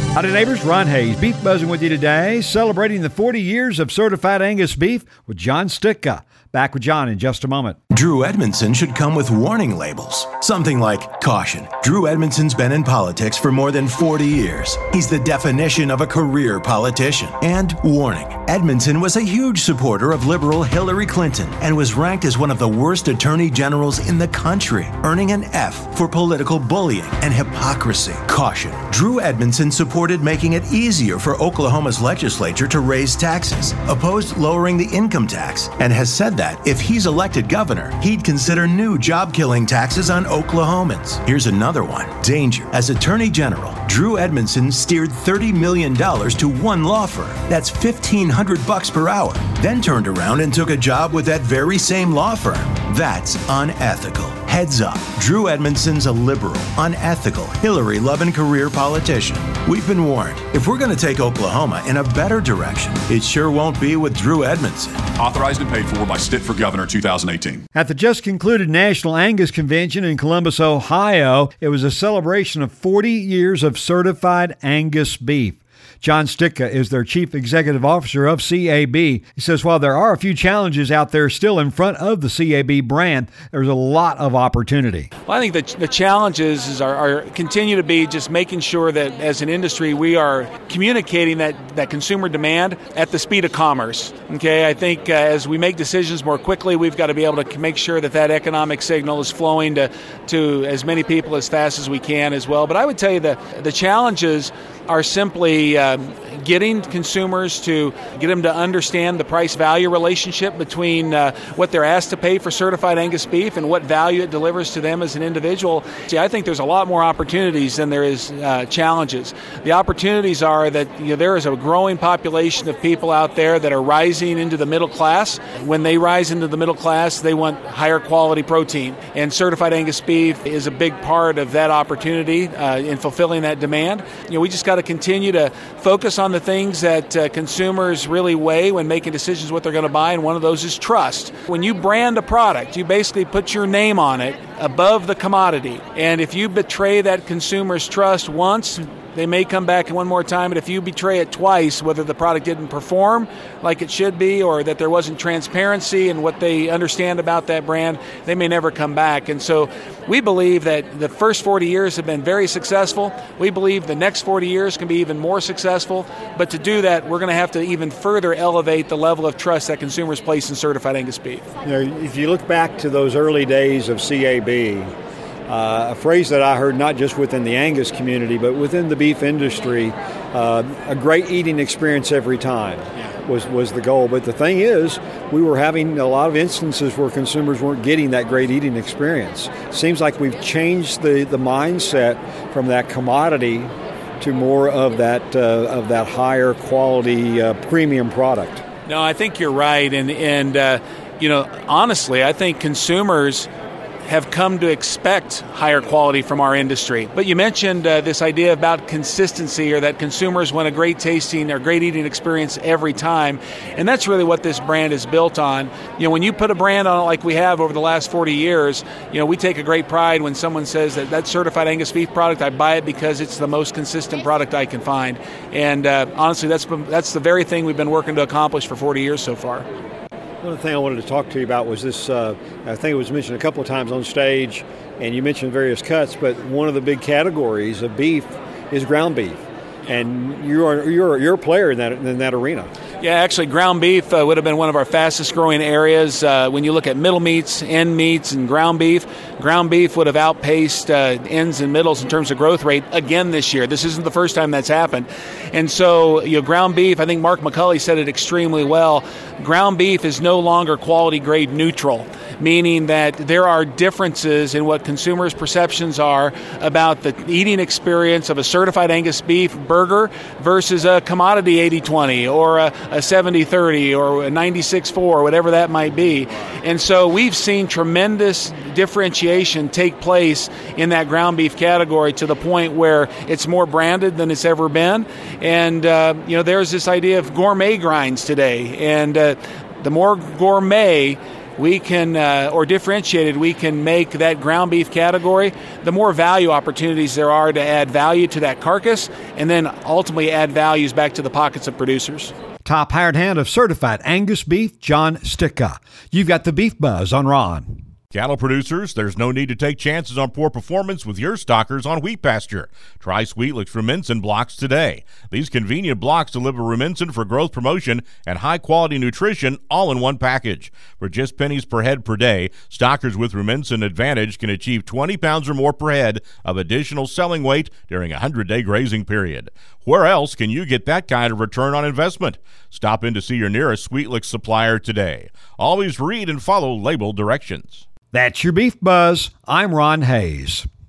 Howdy neighbors, Ron Hayes, Beef Buzzing with you today, celebrating the 40 years of certified Angus beef with John Sticka. Back with John in just a moment. Drew Edmondson should come with warning labels. Something like, caution, Drew Edmondson's been in politics for more than 40 years. He's the definition of a career politician. And warning, Edmondson was a huge supporter of liberal Hillary Clinton and was ranked as one of the worst attorney generals in the country, earning an F for political bullying and hypocrisy. Caution, Drew Edmondson supported making it easier for Oklahoma's legislature to raise taxes, opposed lowering the income tax, and has said that if he's elected governor, he'd consider new job-killing taxes on Oklahomans. Here's another one. Danger. As Attorney General, Drew Edmondson steered $30 million to one law firm. That's $1,500 per hour. Then turned around and took a job with that very same law firm. That's unethical. Heads up. Drew Edmondson's a liberal, unethical, Hillary-loving career politician. We've been warned. If we're going to take Oklahoma in a better direction, it sure won't be with Drew Edmondson. Authorized and paid for by Stitt for Governor 2018. At the just concluded National Angus Convention in Columbus, Ohio, it was a celebration of 40 years of certified Angus beef. John Sticka is their Chief Executive Officer of CAB. He says while there are a few challenges out there still in front of the CAB brand, there's a lot of opportunity. Well, I think the challenges are continue to be just making sure that as an industry we are communicating that consumer demand at the speed of commerce. Okay, I think as we make decisions more quickly, we've got to be able to make sure that economic signal is flowing to as many people as fast as we can as well. But I would tell you that the challenges are simply getting consumers to get them to understand the price-value relationship between what they're asked to pay for certified Angus beef and what value it delivers to them as an individual. See, I think there's a lot more opportunities than there is challenges. The opportunities are that there is a growing population of people out there that are rising into the middle class. When they rise into the middle class, they want higher quality protein, and certified Angus beef is a big part of that opportunity in fulfilling that demand. We just got to continue to focus on the things that consumers really weigh when making decisions what they're going to buy, and one of those is trust. When you brand a product, you basically put your name on it above the commodity, and if you betray that consumer's trust once, they may come back one more time, but if you betray it twice, whether the product didn't perform like it should be or that there wasn't transparency in what they understand about that brand, they may never come back. And so we believe that the first 40 years have been very successful. We believe the next 40 years can be even more successful. But to do that, we're going to have to even further elevate the level of trust that consumers place in certified Angus beef. If you look back to those early days of CAB, a phrase that I heard not just within the Angus community, but within the beef industry, a great eating experience every time was the goal. But the thing is, we were having a lot of instances where consumers weren't getting that great eating experience. Seems like we've changed the mindset from that commodity to more of that higher quality premium product. No, I think you're right, and honestly, I think consumers have come to expect higher quality from our industry. But you mentioned this idea about consistency, or that consumers want a great tasting or great eating experience every time. And that's really what this brand is built on. When you put a brand on it like we have over the last 40 years, we take a great pride when someone says that certified Angus beef product, I buy it because it's the most consistent product I can find. And honestly, that's the very thing we've been working to accomplish for 40 years so far. One thing I wanted to talk to you about was this, I think it was mentioned a couple of times on stage, and you mentioned various cuts, but one of the big categories of beef is ground beef. And you're a player in that arena. Yeah, actually, ground beef would have been one of our fastest growing areas. When you look at middle meats, end meats, and ground beef would have outpaced ends and middles in terms of growth rate again this year. This isn't the first time that's happened. And so, ground beef, I think Mark McCulley said it extremely well. Ground beef is no longer quality grade neutral, meaning that there are differences in what consumers' perceptions are about the eating experience of a certified Angus beef burger versus a commodity 80-20 or a 70-30 or a 96-4 or whatever that might be. And so we've seen tremendous differentiation take place in that ground beef category to the point where it's more branded than it's ever been. And, there's this idea of gourmet grinds today. And the more gourmet we can, or differentiated, we can make that ground beef category, the more value opportunities there are to add value to that carcass and then ultimately add values back to the pockets of producers. Top hired hand of certified Angus beef, John Sticka. You've got the Beef Buzz on Ron. Cattle producers, there's no need to take chances on poor performance with your stockers on wheat pasture. Try Sweetlix Rumensin blocks today. These convenient blocks deliver Rumensin for growth promotion and high-quality nutrition all in one package. For just pennies per head per day, stockers with Rumensin Advantage can achieve 20 pounds or more per head of additional selling weight during a 100-day grazing period. Where else can you get that kind of return on investment? Stop in to see your nearest Sweetlix supplier today. Always read and follow label directions. That's your Beef Buzz. I'm Ron Hayes.